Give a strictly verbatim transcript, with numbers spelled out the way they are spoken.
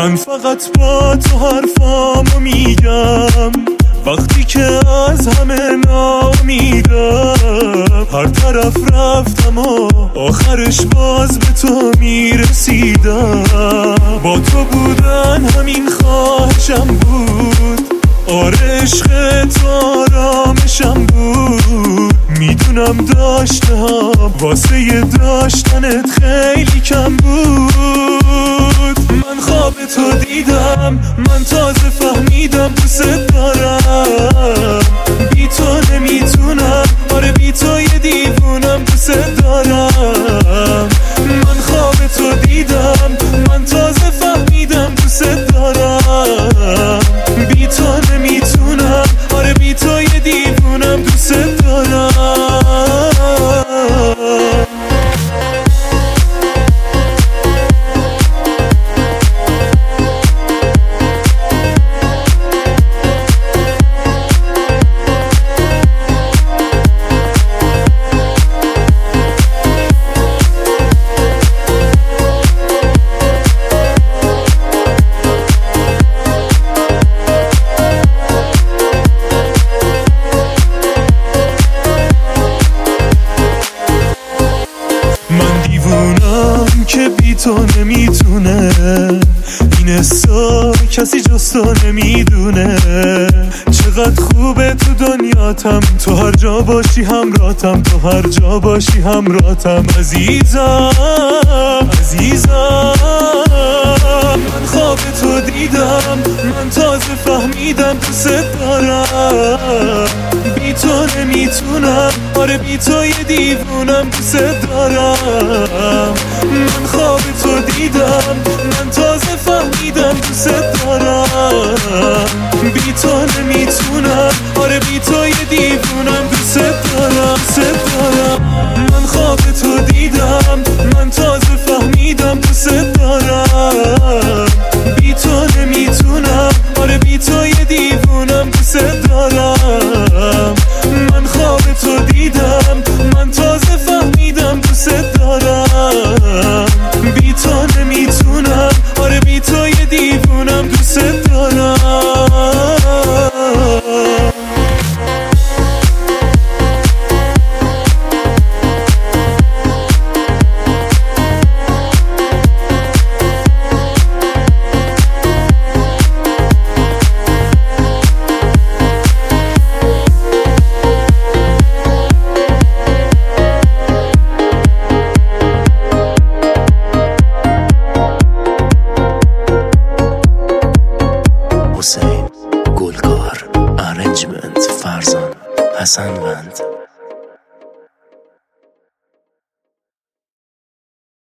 من فقط با تو حرفامو میگم وقتی که از همه ناامیدم. هر طرف رفتم و آخرش باز به تو میرسیدم. با تو بودن همین خواهشم بود، آره عشق تو آرامشم بود. میدونم داشتم واسه داشتنت خیلی کم بود. من خواب تو دیدم، من تازه فهمیدم دوست دارم. بی تو نمیتونم، آره بی تو یه دیوونم دوست دارم. من خواب تو دیدم، من تازه فهمیدم دوست دارم. بی تو نمیتونم، آره بی تو یه دیوونم دوست دارم. که بی تو نمیتونه این حسا کسی جز تو نمیدونه. چقدر خوبه تو دنیاتم، تو هر جا باشی همراهتم، تو هر جا باشی همراهتم. عزیزم عزیزم من خواب تو دیدم، من تازه فهمیدم دوست دارم. بی تو نمیتونم، آره بی تو یه دیوونم دوست دارم. من خواب تو دیدم، من تازه فهمیدم دوست دارم. بی تو نمیتونم، آره بی تو یه دیوونم دوست دارم دوست دارم. من خواب تو دیدم، من تازه فهمیدم دوست دارم. بی تو نمیتونم، آره بی تو یه دیوونم دوست دارم. من خواب تو دیدم، من تازه فهمیدم دوست دارم. بی تو نمیتونم، آره بی تو یه دیوونم دوست دارم. حسین گلکار، ارنجمنت فرزان حسن وند.